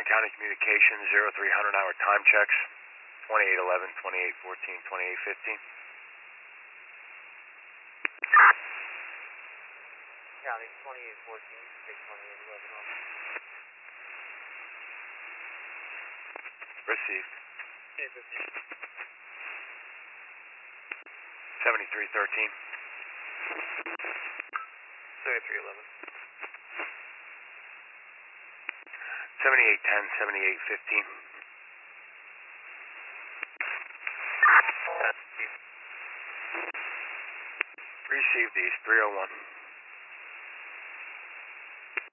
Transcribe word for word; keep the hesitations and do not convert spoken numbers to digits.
Franklin County Communications, zero three hundred hour time checks, twenty-eight eleven, twenty-eight fourteen, twenty-eight fifteen. County, twenty-eight fourteen, take twenty-eight eleven off. Received. Okay, fifteen. seventy-three thirteen. seventy-three eleven. seventy-eight ten, seventy-eight fifteen. Received these, three oh one.